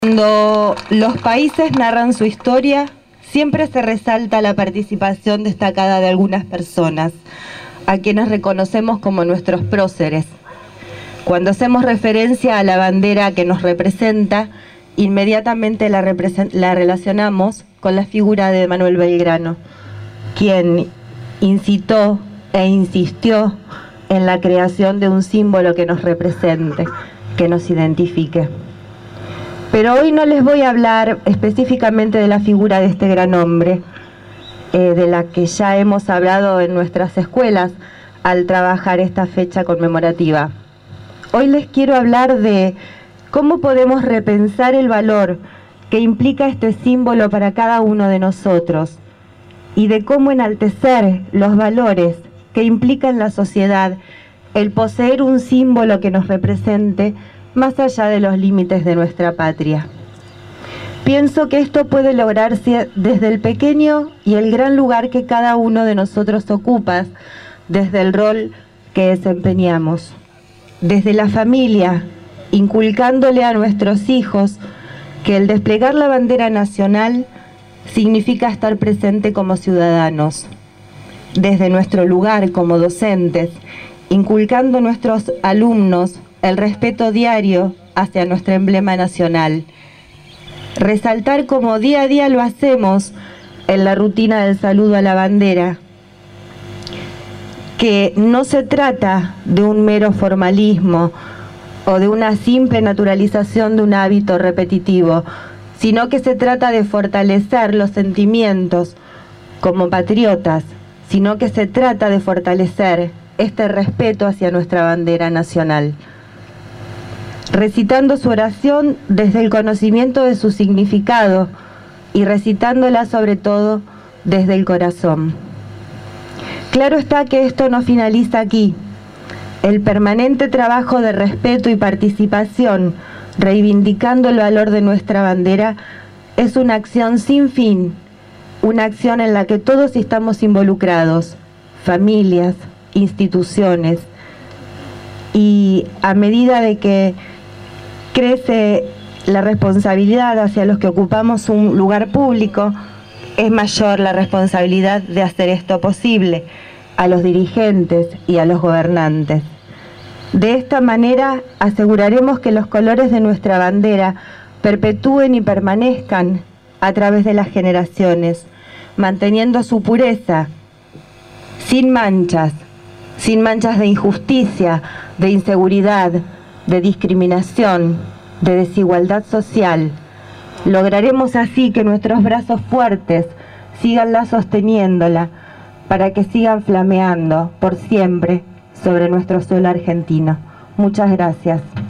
Cuando los países narran su historia, siempre se resalta la participación destacada de algunas personas, a quienes reconocemos como nuestros próceres. Cuando hacemos referencia a la bandera que nos representa, inmediatamente la relacionamos con la figura de Manuel Belgrano, quien incitó e insistió en la creación de un símbolo que nos represente, que nos identifique. Pero hoy no les voy a hablar específicamente de la figura de este gran hombre, de la que ya hemos hablado en nuestras escuelas al trabajar esta fecha conmemorativa. Hoy les quiero hablar de cómo podemos repensar el valor que implica este símbolo para cada uno de nosotros y de cómo enaltecer los valores que implica en la sociedad el poseer un símbolo que nos represente más allá de los límites de nuestra patria. Pienso que esto puede lograrse desde el pequeño y el gran lugar que cada uno de nosotros ocupa, desde el rol que desempeñamos, desde la familia, inculcándole a nuestros hijos que el desplegar la bandera nacional significa estar presente como ciudadanos, desde nuestro lugar como docentes, inculcando a nuestros alumnos el respeto diario hacia nuestro emblema nacional. Resaltar como día a día lo hacemos en la rutina del saludo a la bandera, que no se trata de un mero formalismo o de una simple naturalización de un hábito repetitivo, sino que se trata de fortalecer los sentimientos como patriotas, sino que se trata de fortalecer este respeto hacia nuestra bandera nacional, recitando su oración desde el conocimiento de su significado y recitándola sobre todo desde el corazón. Claro está que esto no finaliza aquí. El permanente trabajo de respeto y participación, reivindicando el valor de nuestra bandera, es una acción sin fin, una acción en la que todos estamos involucrados, familias, instituciones, y a medida de que crece la responsabilidad hacia los que ocupamos un lugar público, es mayor la responsabilidad de hacer esto posible a los dirigentes y a los gobernantes. De esta manera aseguraremos que los colores de nuestra bandera perpetúen y permanezcan a través de las generaciones, manteniendo su pureza, sin manchas de injusticia, de inseguridad, de discriminación, de desigualdad social. Lograremos así que nuestros brazos fuertes siganla sosteniéndola para que sigan flameando por siempre sobre nuestro suelo argentino. Muchas gracias.